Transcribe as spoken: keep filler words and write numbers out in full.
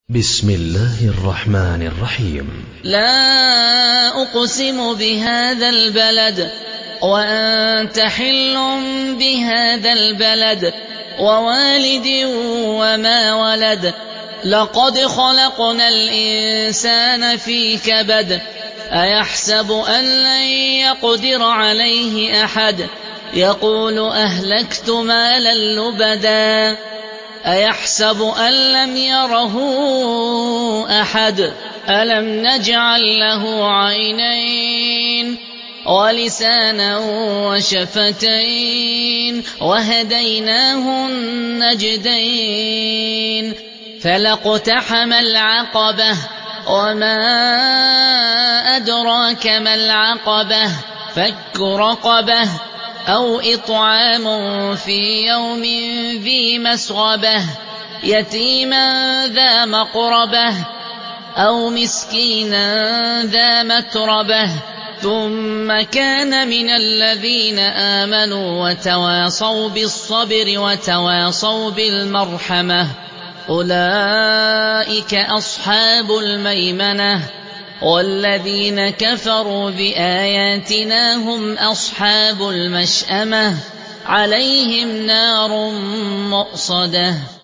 بسم الله الرحمن الرحيم. لا أقسم بهذا البلد وأنت حل بهذا البلد ووالد وما ولد لقد خلقنا الإنسان في كبد أيحسب أن لن يقدر عليه أحد يقول أهلكت مالا لبدا أيحسب أن لم يره أحد ألم نجعل له عينين ولسانا وشفتين وهديناه النجدين فلاقتحم العقبة وما أدراك ما العقبة فك رقبة أو إطعام في يوم ذي مسغبة يتيما ذا مقربة أو مسكينا ذا متربة ثم كان من الذين آمنوا وتواصوا بالصبر وتواصوا بالمرحمة أولئك أصحاب الميمنة والذين كفروا بآياتنا هم أصحاب المشأمة عليهم نار مؤصدة.